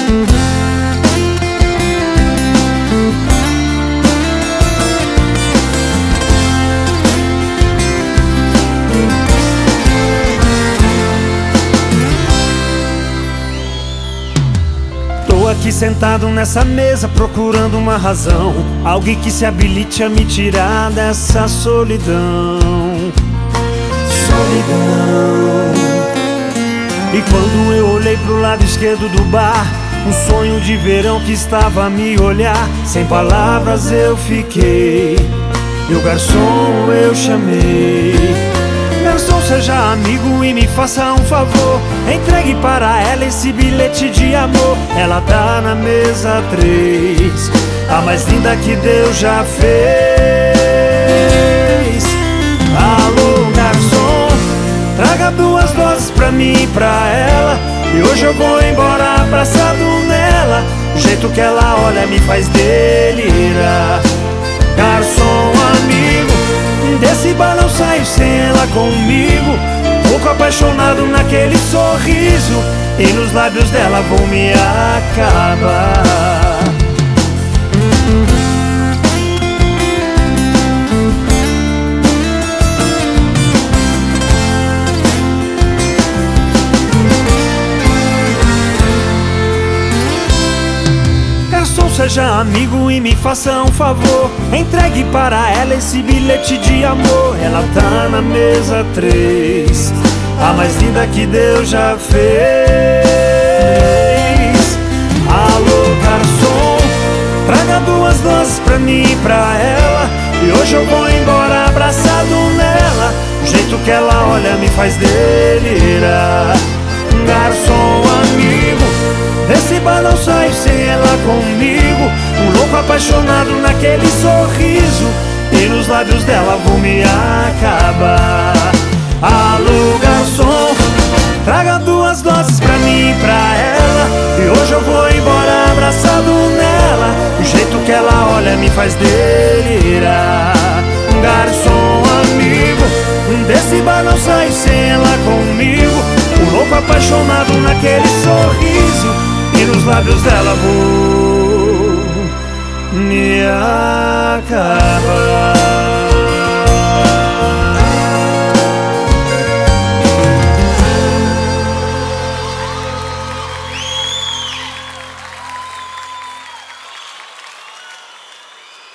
Tô aqui sentado nessa mesa procurando uma razão, alguém que se habilite a me tirar dessa solidão. E quando eu olhei pro lado esquerdo do bar, um sonho de verão que estava a me olhar. Sem palavras eu fiquei, e o garçom eu chamei. Garçom, seja amigo e me faça um favor, entregue para ela esse bilhete de amor. Ela tá na mesa 3, a mais linda que Deus já fez. Alô, garçom, traga 2 doses pra mim e pra ela, e hoje eu vou embora abraçado nela. O jeito que ela olha me faz delirar. Garçom amigo, desse bar não saio sem ela comigo. Pouco apaixonado naquele sorriso, e nos lábios dela vou me acabar. Seja amigo e me faça um favor, entregue para ela esse bilhete de amor. Ela tá na mesa 3, a mais linda que Deus já fez. Alô, garçom, traga 2 doses pra mim e pra ela, e hoje eu vou embora abraçado nela. O jeito que ela olha me faz delirar. Garçom amigo, desse bar não saio sem ela comigo. Um louco apaixonado naquele sorriso, e nos lábios dela vou me acabar. Alô, garçom, traga 2 doses pra mim e pra ela, e hoje eu vou embora abraçado nela. O jeito que ela olha me faz delirar. Garçom amigo, desse bar não saio sem ela comigo. Um louco apaixonado naquele sorriso, e nos lábios dela vou me acabar.